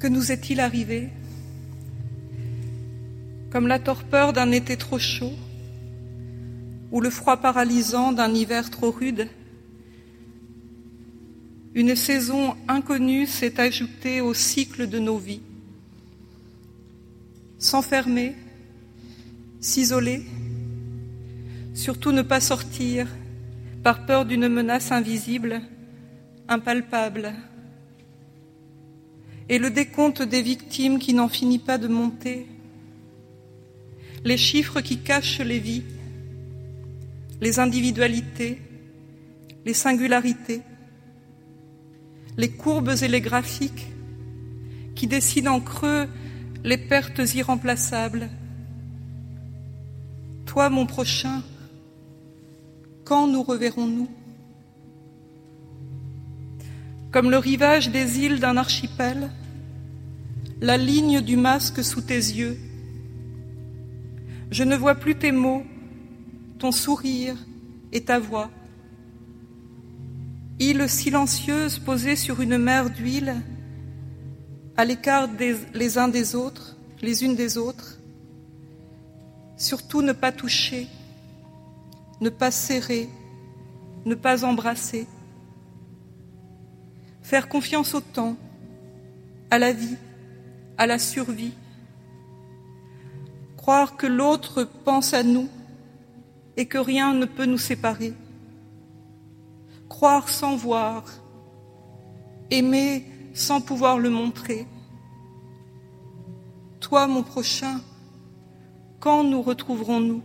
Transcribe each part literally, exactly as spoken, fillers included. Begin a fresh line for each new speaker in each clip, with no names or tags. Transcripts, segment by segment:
Que nous est-il arrivé? Comme la torpeur d'un été trop chaud, ou le froid paralysant d'un hiver trop rude, une saison inconnue s'est ajoutée au cycle de nos vies. S'enfermer, s'isoler, surtout ne pas sortir par peur d'une menace invisible, impalpable. Et le décompte des victimes qui n'en finit pas de monter, les chiffres qui cachent les vies, les individualités, les singularités, les courbes et les graphiques qui dessinent en creux les pertes irremplaçables. Toi, mon prochain, quand nous reverrons-nous? Comme le rivage des îles d'un archipel, la ligne du masque sous tes yeux. Je ne vois plus tes mots, ton sourire et ta voix. Îles silencieuses posées sur une mer d'huile, à l'écart des, les uns des autres, les unes des autres. Surtout ne pas toucher, ne pas serrer, ne pas embrasser. Faire confiance au temps, à la vie, à la survie. Croire que l'autre pense à nous et que rien ne peut nous séparer. Croire sans voir, aimer sans pouvoir le montrer. Toi, mon prochain, quand nous retrouverons-nous?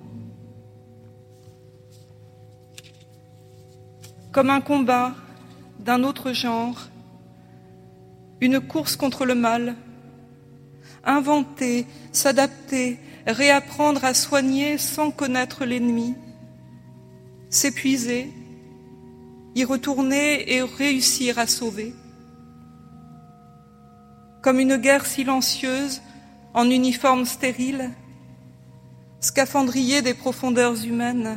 Comme un combat d'un autre genre, une course contre le mal, inventer, s'adapter, réapprendre à soigner sans connaître l'ennemi, s'épuiser, y retourner et réussir à sauver. Comme une guerre silencieuse en uniforme stérile, scaphandrier des profondeurs humaines,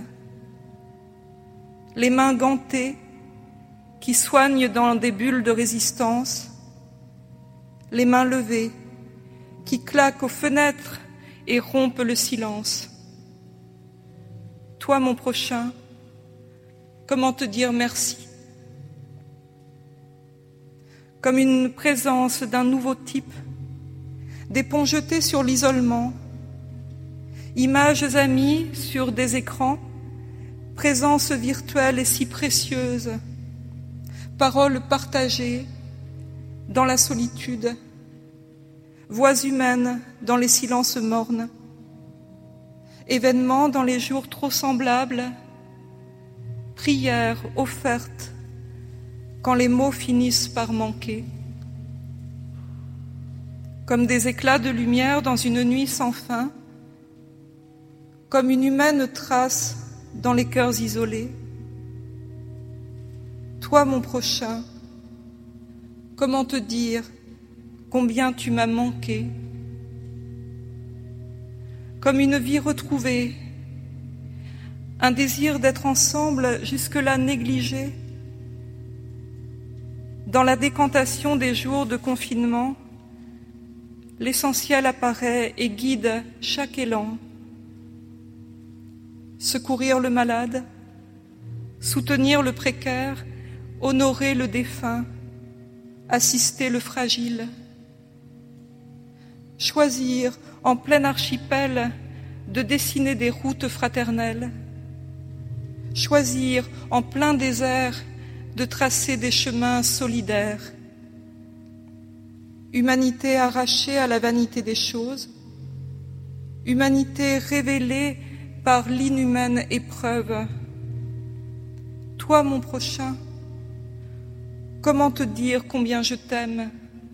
les mains gantées qui soignent dans des bulles de résistance, les mains levées qui claquent aux fenêtres et rompent le silence. Toi, mon prochain, comment te dire merci? Comme une présence d'un nouveau type, des ponts jetés sur l'isolement, images amies sur des écrans, présence virtuelle et si précieuse, paroles partagées dans la solitude, voix humaines dans les silences mornes, événements dans les jours trop semblables, prières offertes quand les mots finissent par manquer. Comme des éclats de lumière dans une nuit sans fin, comme une humaine trace dans les cœurs isolés. Toi, mon prochain, comment te dire combien tu m'as manqué? Comme une vie retrouvée, un désir d'être ensemble jusque-là négligé. Dans la décantation des jours de confinement, l'essentiel apparaît et guide chaque élan. Secourir le malade, soutenir le précaire, honorer le défunt, assister le fragile. Choisir en plein archipel de dessiner des routes fraternelles. Choisir en plein désert de tracer des chemins solidaires. Humanité arrachée à la vanité des choses, humanité révélée par l'inhumaine épreuve. Toi, mon prochain, comment te dire combien je t'aime?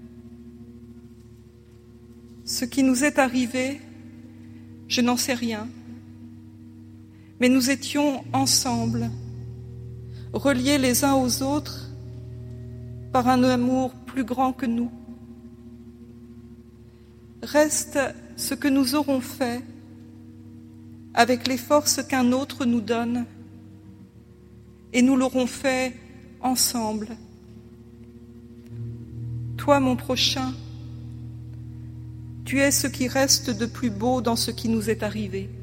Ce qui nous est arrivé, je n'en sais rien, mais nous étions ensemble, reliés les uns aux autres par un amour plus grand que nous. Reste ce que nous aurons fait avec les forces qu'un autre nous donne, et nous l'aurons fait ensemble. Toi, mon prochain, tu es ce qui reste de plus beau dans ce qui nous est arrivé.